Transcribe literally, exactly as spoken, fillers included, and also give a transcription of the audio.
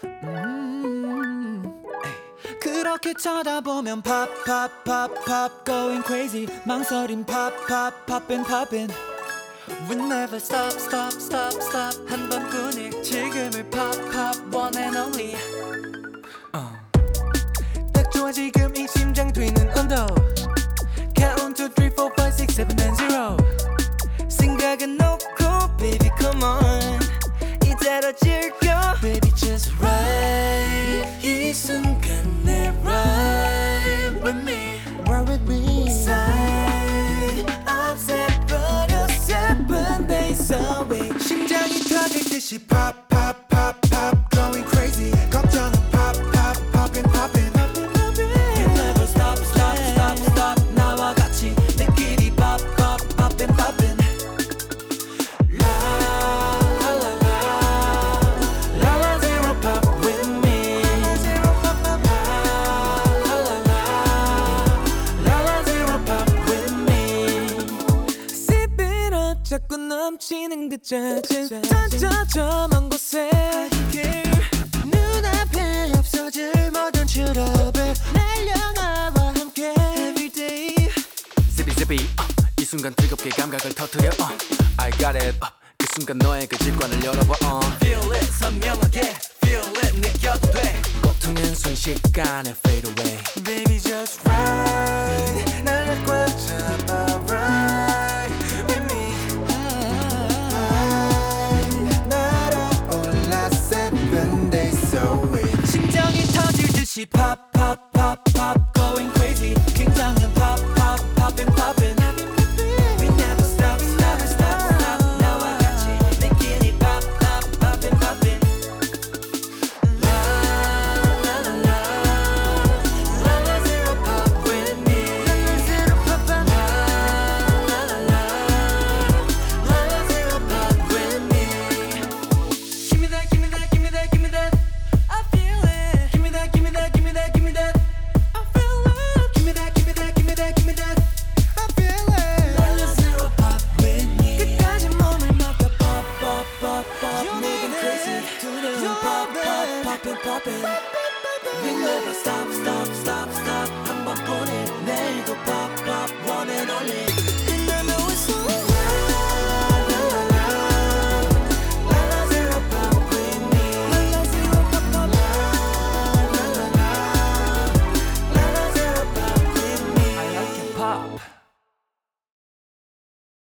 음, 그렇게 쳐다보면 pop pop pop pop going crazy 망설임 pop pop poppin' poppin' We never stop stop stop stop 한 번뿐일 지금을 pop pop one and only uh. 딱 좋아 지금 이 심장 뛰는 온도 Count two three four five six seven nine zero 생각은 놓고 baby come on 이대로 즐겨 baby just right 이 순간에 right with me right with me side 없애버려 seven days a week 심장이 터질 듯이 pop pop pop pop going crazy 걱정은 pop pop poppin' poppin' You never stop stop stop stop 나와 같이 내끼리 pop pop poppin' poppin' 자꾸 넘치는 그 짜증 저 먼 곳에 눈앞에 없어질 모든 트러블 날려나와 함께 Everyday Zippy zippy uh, 이 순간 뜨겁게 감각을 터뜨려 uh, I got it uh, 그 순간 너의 그 직관을 열어봐 uh. Feel it 선명하게 Feel it 느껴도 돼 고통은 순식간에 fade away Baby just ride 날 꽉 잡아 right with me 심장이 터질 듯이 pop pop pop pop going crazy 긴장은 pop pop poppin' poppin' We never stop stop stop stop 나와 같이 내끼리 pop pop poppin' poppin' La la la la La la zero pop with me La la zero pop pop La la la la La la zero pop with me Give me that give me that give me that give me that I feel it. Give me that, give me that, give me that, give me that. I feel it. Give me that, give me that, give me that, give me that. I feel it. Let us zero pop with me. 끝까지 몸을 맡겨 pop, pop, pop, pop. Moving crazy to the pop, pop, poppin', poppin'.